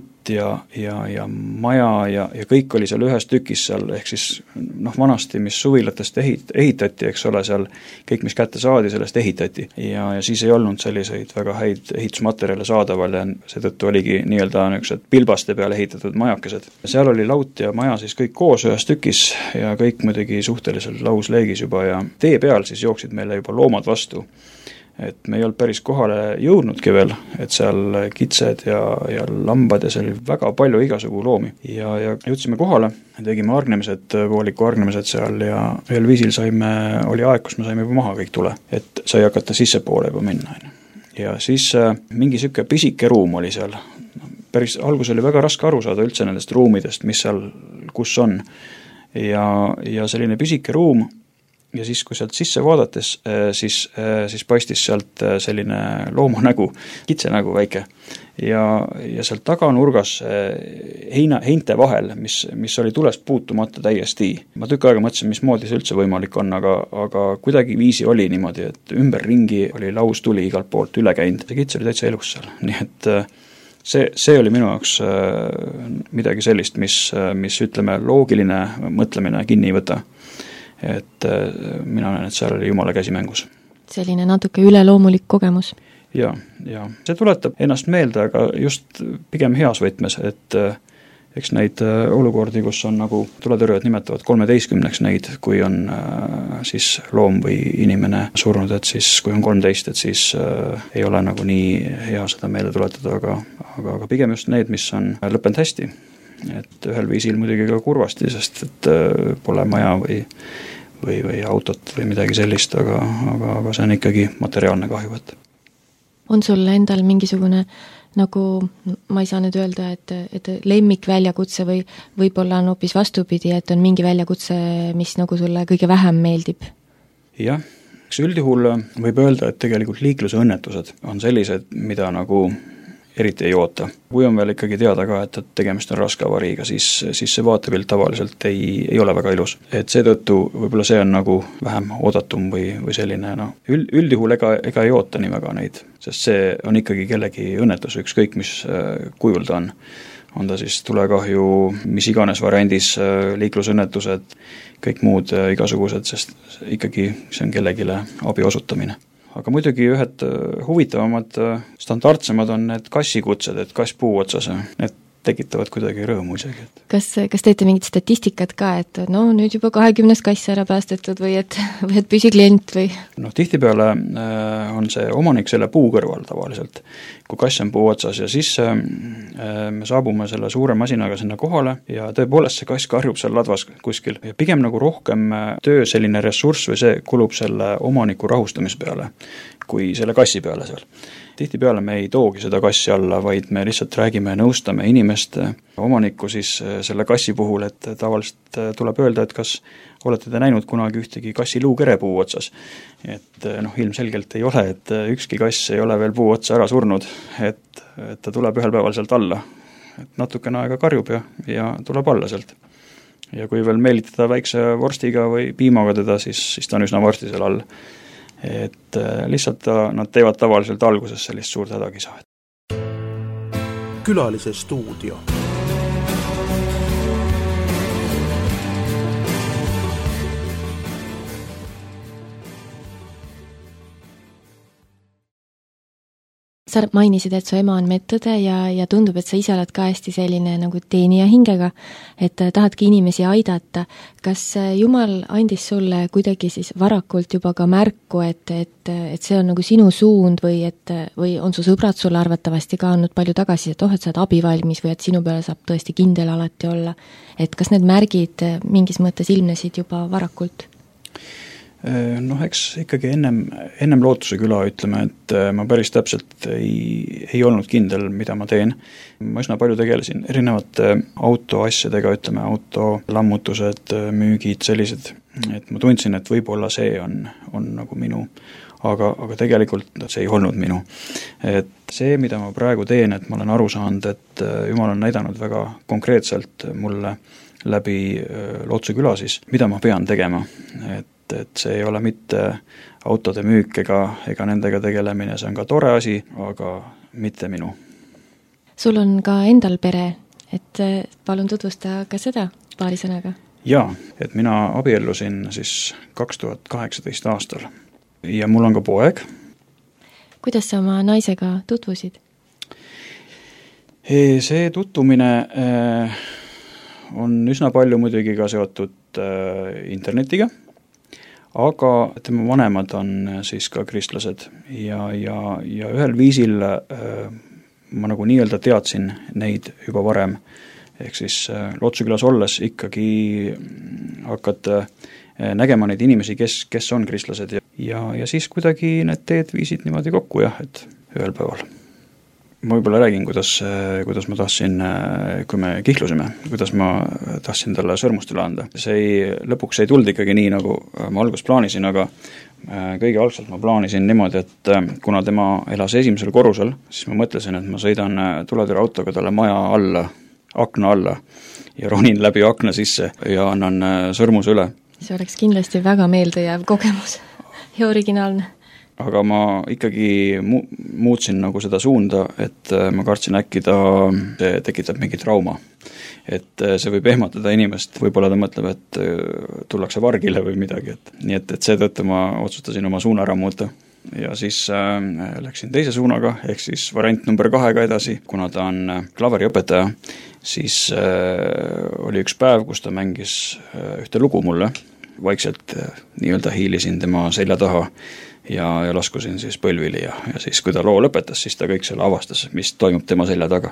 ja maja ja kõik oli seal ühes tükis seal, ehk siis vanasti, mis suvilatest ehitati, eks ole, seal kõik, mis kätte saadi, sellest ehitati. Ja siis ei olnud selliseid väga häid ehitusmaterjale saadaval ja seetõttu oligi nii-öelda niisugused pilbaste peale ehitatud majakesed. Seal oli laud ja maja siis kõik koos ühes tükis ja kõik muidugi suhteliselt lausleegis juba ja tee peal siis jooksid meile juba loomad vastu. Et me ei olnud päris kohale jõudnudki veel, et seal kitsed ja lambad ja seal oli väga palju igasugu loomi. Ja jõudsime kohale, tegime pooliku argnemised seal ja ühel viisil oli aeg, kus me saime juba maha kõik tule, et sai hakata sissepoole juba minna. Ja siis mingi siuke pisike ruum oli seal. Päris algus oli väga raske aru saada üldse nendest ruumidest, mis seal kus on. Ja selline pisike ruum ja siis, kui sealt sisse vaadates, siis paistis sealt selline loomanägu, kitsenägu väike. Ja sealt taganurgas heinte vahel, mis oli tulest puutumata täiesti. Ma tükk aega mõtlesin, mismoodi see üldse võimalik on, aga kuidagi viisi oli niimoodi, et ümberringi oli laus tuli igalt poolt üle käinud. See kits oli täitsa elus seal, nii et see oli minu jaoks midagi sellist, mis ütleme, loogiline mõtlemine kinni ei võta. Et mina näen, et seal oli Jumala käsi mängus. Selline natuke üleloomulik kogemus. Ja see tuletab ennast meelde, aga just pigem heas võtmes, et eks neid olukordi, kus on nagu tuletõrjujad nimetavad 13 neid, kui on siis loom või inimene surnud, et siis kui on 13, et siis ei ole nagu nii hea seda meelde tuletada, aga pigem just need, mis on lõppenud hästi. Et ühel viisil muidugi ka kurvasti, sest et pole maja või autot või midagi sellist, aga see on ikkagi materiaalne kahju. On sul endal mingisugune, nagu ma ei saa nüüd öelda, et lemmik väljakutse või võib-olla on hoopis vastupidi, et on mingi väljakutse, mis nagu sulle kõige vähem meeldib? Jah, eks üldjuhul võib öelda, et tegelikult liikluse õnnetused on sellised, mida nagu eriti ei oota. Kui on veel ikkagi teada ka, et tegemist on raske avariiga, siis see vaatepilt tavaliselt ei ole väga ilus. Et seetõttu võib-olla see on nagu vähem oodatum või selline, üldjuhul ega ei oota nii väga neid, sest see on ikkagi kellegi õnnetus, ükskõik mis kujul ta on. On ta siis tulekahju, mis iganes variandis, liiklusõnnetused, kõik muud igasugused, sest ikkagi see on kellegile abi osutamine. Aga muidugi ühed huvitavamad, standardsemad on need kassikutsed, et kass puu otsas, need tekitavad kuidagi rõõmu isegi. Kas teete mingit statistikat ka, et nüüd juba 20 kass ära päästetud või et püsiklient või? Tihtipeale on see omanik selle puu kõrval tavaliselt, kui kass on puu otsas ja siis me saabume selle suure masinaga sinna kohale ja tõepoolest see kass karjub seal ladvas kuskil. Ja pigem nagu rohkem töö selline ressurss või see kulub selle omaniku rahustamise peale, kui selle kassi peale seal. Tihtipeale me ei toogi seda kassi alla, vaid me lihtsalt räägime ja nõustame inimest, omanikku siis selle kassi puhul, et tavaliselt tuleb öelda, et kas olete te näinud kunagi ühtegi kassi luukere puu otsas. Et ilmselgelt ei ole, et ükski kass ei ole veel puu otsa ära surnud, et ta tuleb ühel päeval sealt alla. Et natukene aega karjub ja tuleb alla sealt. Ja kui veel meelitada väikse vorstiga või piimaga teda, siis ta on üsna varsti seal all. Et lihtsalt nad teevad tavaliselt alguses sellist suurt hädakisa. Külalise stuudio. Sa mainisid, et su ema on medõde ja tundub, et sa ise oled ka hästi selline nagu teenija hingega, et tahadki inimesi aidata. Kas Jumal andis sulle kuidagi siis varakult juba ka märku, et see on nagu sinu suund või on su sõbrad sulle arvatavasti ka andnud palju tagasi, et sa oled abivalmis või et sinu peale saab tõesti kindel alati olla. Et kas need märgid mingis mõttes ilmnesid juba varakult? Eks ikkagi ennem Lootuse küla ütleme, et ma päris täpselt ei olnud kindel, mida ma teen. Ma üsna palju tegelesin erinevate autoasjadega, ütleme autolammutused, müügid, sellised, et ma tundsin, et võib-olla see on nagu minu, aga tegelikult see ei olnud minu. Et see, mida ma praegu teen, et ma olen aru saanud, et Jumal on näidanud väga konkreetselt mulle läbi Lootuse küla siis, mida ma pean tegema, et see ei ole mitte autode müük ega nendega tegelemine, see on ka tore asi, aga mitte minu. Sul on ka endal pere, et palun tutvusta ka seda paari sõnaga. Jaa, et mina abiellusin siis 2018 aastal ja mul on ka poeg. Kuidas sa oma naisega tutvusid? See tutvumine on üsna palju muidugi ka seotud internetiga, aga tema vanemad on siis ka kristlased ja ühel viisil ma nagu nii-öelda teadsin neid juba varem, ehk siis Lootuse külas olles ikkagi hakkad nägema neid inimesi, kes on kristlased ja siis kuidagi need teed viisid niimoodi kokku et ühel päeval. ma võib-olla räägin, kuidas ma tahtsin, kui me kihlusime, kuidas ma tahtsin talle sõrmust üle anda. Lõpuks ei tulnud ikkagi nii, nagu ma alguses plaanisin, aga kõige algselt ma plaanisin niimoodi, et kuna tema elas esimesel korrusel, siis ma mõtlesin, et ma sõidan tuletõrjeautoga talle maja alla, akna alla ja ronin läbi akna sisse ja annan sõrmuse üle. See oleks kindlasti väga meeldejääv kogemus ja originaalne. Aga ma ikkagi muutsin nagu seda suunda, et ma kartsin äkki see tekitab mingi trauma. Et see võib ehmatada inimest, võib-olla ta mõtleb, et tullakse vargile või midagi. Nii et seetõttu ma otsustasin oma suuna ära muuta. Ja siis läksin teise suunaga, ehk siis variant number 2 edasi, kuna ta on klaveriõpetaja, siis oli üks päev, kus ta mängis ühte lugu mulle, vaikselt nii-öelda hiilisin tema selja taha ja laskusin siis põlvili ja siis, kui ta loo lõpetas, siis ta kõik selle avastas, mis toimub tema selja taga.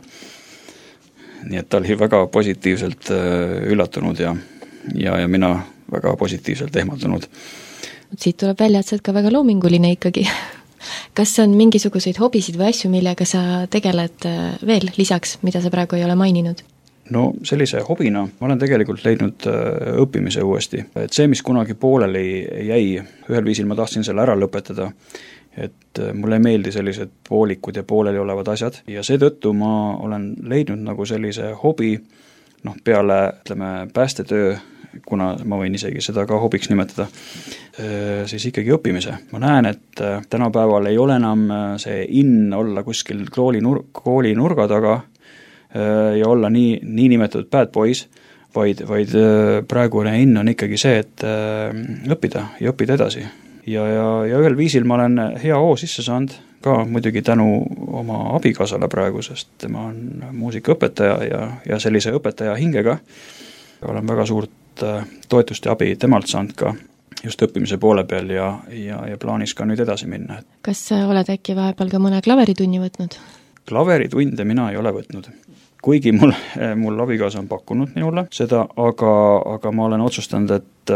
Nii et ta oli väga positiivselt üllatunud ja mina väga positiivselt ehmatunud. Siit tuleb välja, et sa oled ka väga loominguline ikkagi. Kas on mingisuguseid hobisid või asju, millega sa tegeled veel lisaks, mida sa praegu ei ole maininud? No sellise hobina ma olen tegelikult leidnud õppimise uuesti. Et see, mis kunagi pooleli jäi, ühel viisil ma tahtsin selle ära lõpetada, et mulle ei meeldi sellised poolikud ja pooleli olevad asjad ja seetõttu ma olen leidnud nagu sellise hobi, peale, päästetöö, kuna ma võin isegi seda ka hobiks nimetada, siis ikkagi õppimise. Ma näen, et tänapäeval ei ole enam see olla kuskil kooli nurga taga ja olla nii nimetatud bad boys, vaid praegune on ikkagi see, et õppida ja õppida edasi. Ja ühel viisil ma olen hea hoo sisse saanud, ka muidugi tänu oma abikaasale praegu, sest tema on muusikaõpetaja ja sellise õpetaja hingega. Olen väga suurt toetust ja abi temalt saanud ka just õppimise poole peal ja plaanis ka nüüd edasi minna. Kas sa oled äkki vahepeal ka mõne klaveritunni võtnud? Klaveritunde mina ei ole võtnud. Kuigi mul abikaasa on pakkunud minule seda, aga ma olen otsustanud, et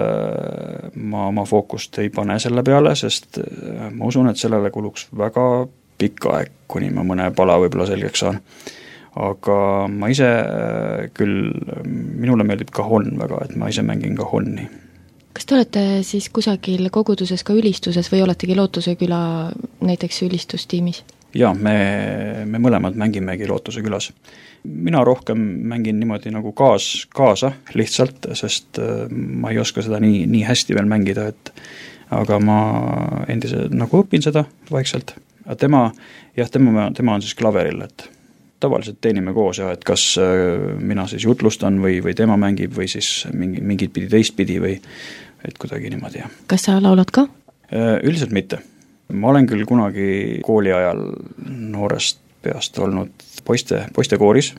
ma oma fookust ei pane selle peale, sest ma usun, et sellele kuluks väga pikka aeg, kuni ma mõne pala võib-olla selgeks saan. Aga ma ise küll, minule meeldib kahon väga, et ma ise mängin kahonni. Kas te olete siis kusagil koguduses ka ülistuses või oletegi Lootuse küla näiteks ülistustiimis? Jaa, me mõlemad mängimegi Lootuse külas. Mina rohkem mängin niimoodi nagu kaasa lihtsalt, sest ma ei oska seda nii hästi veel mängida, aga ma endiselt nagu õpin seda vaikselt. Tema on siis klaveril, et tavaliselt teenime koos ja et kas mina siis jutlustan või tema mängib või siis mingit pidi teistpidi või et kuidagi niimoodi. Kas sa laulad ka? Üldiselt mitte. Ma olen küll kunagi kooli ajal noorest peast olnud poistekooris,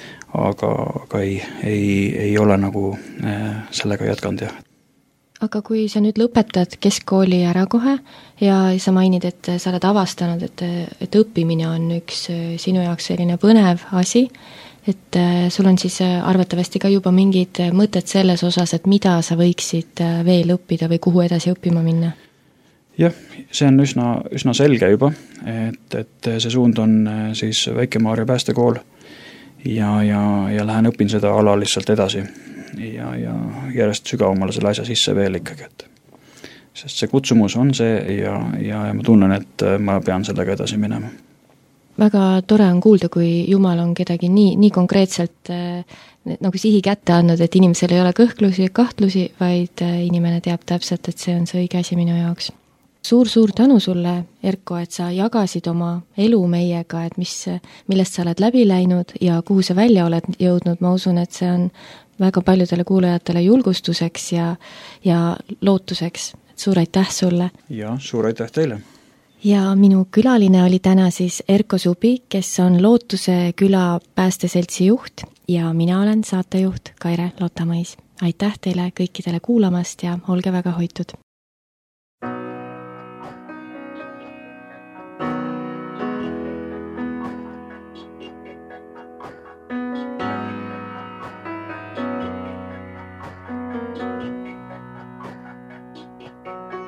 aga ei ole nagu sellega jätkanud. Aga kui sa nüüd lõpetad keskkooli ära kohe ja sa mainid, et sa oled avastanud, et õppimine on üks sinu jaoks selline põnev asi, et sul on siis arvatavasti ka juba mingid mõtted selles osas, et mida sa võiksid veel õppida või kuhu edasi õppima minna? Jah, see on üsna selge juba, et see suund on siis Väike-Maarja päästekool ja lähen õpin seda ala lihtsalt edasi ja järjest sügavamale selle asja sisse veel ikkagi, sest see kutsumus on see ja ma tunnen, et ma pean sellega edasi minema. Väga tore on kuulda, kui Jumal on kedagi nii konkreetselt nagu sihi kätte andnud, et inimesel ei ole kõhklusi ja kahtlusi, vaid inimene teab täpselt, et see on see õige asi minu jaoks. Suur tänu sulle, Erko, et sa jagasid oma elu meiega, et millest sa oled läbi läinud ja kuhu sa välja oled jõudnud. Ma usun, et see on väga paljudele kuulajatele julgustuseks ja lootuseks. Suur aitäh sulle! Ja suur aitäh teile! Ja minu külaline oli täna siis Erko Subi, kes on Lootuse küla päästeseltsi juht ja mina olen saatejuht Kaire Lotamõis. Aitäh teile kõikidele kuulamast ja olge väga hoitud!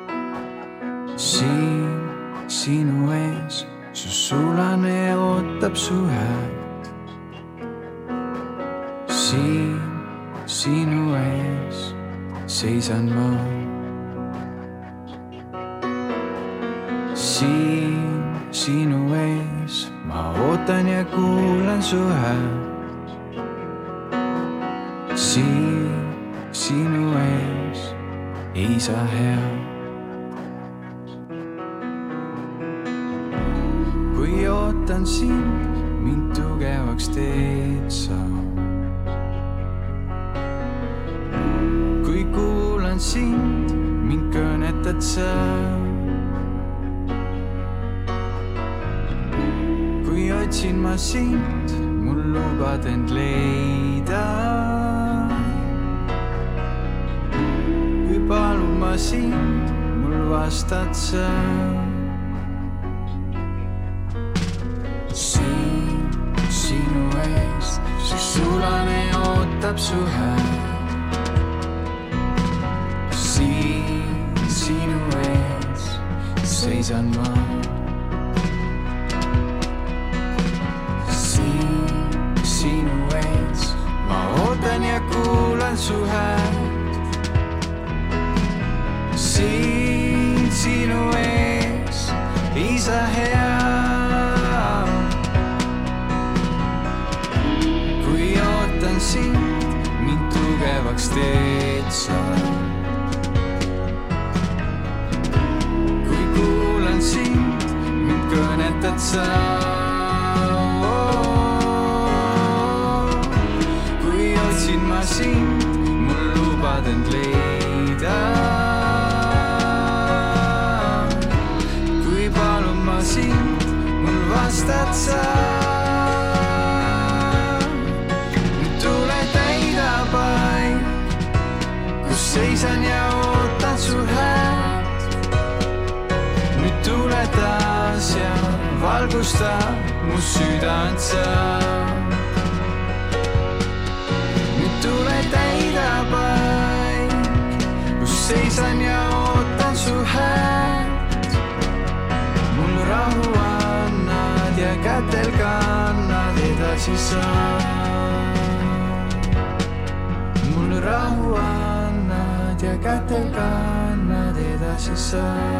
Siin sinu ees su sulane ootab ootab su häält. Siin sinu ees seisan ma. Siin sinu ees ma ootan ja kuulan su häält. Siin sinu ees isa hea. Kui ootan sind, mind tugevaks teed sa. Kui kuulan sind, mind kõnetad sa. Kui otsin ma sind, mul lubad end leida. Kui palun ma sind, mul vastad sa. Siin sinu ees, su sulane ootab su häält. Siin sinu ees seisan ma. Siin sinu ees ma ootan ja kuulan su häält. Siin sinu ees isa hea. Sind, mind tugevaks teed sa. Kui kuulan sind, mind kõnetad sa. Kui otsin ma sind, mul lubad end leida. Kui palun ma sind, mul vastad sa. Seisan ja ootan su häält. Nüüd tule taas ja valgusta mu südant sa. Nüüd tule täida paik, kus seisan ja ootan su häält. Mul rahu annad ja kätel kannad edasi sa. Mul rahu annad ja kätel kannad edasi sa.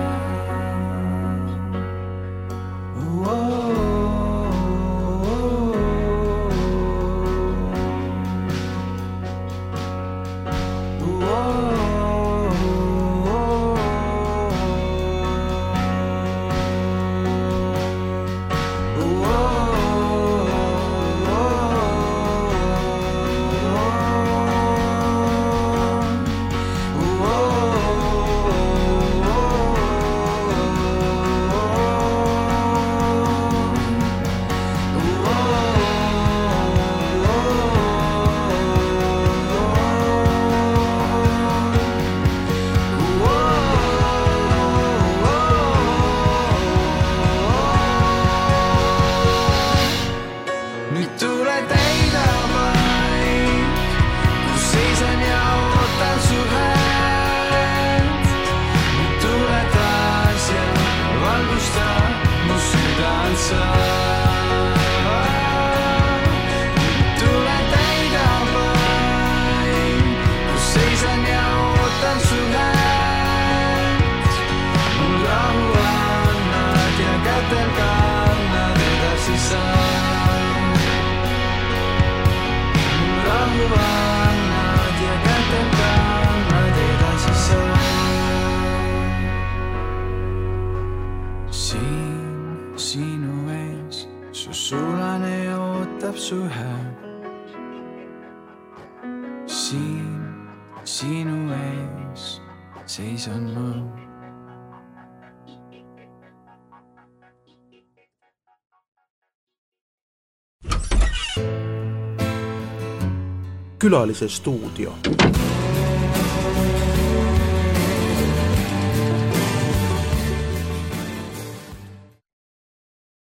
Sinu ees seisan ma. Külalise stuudio.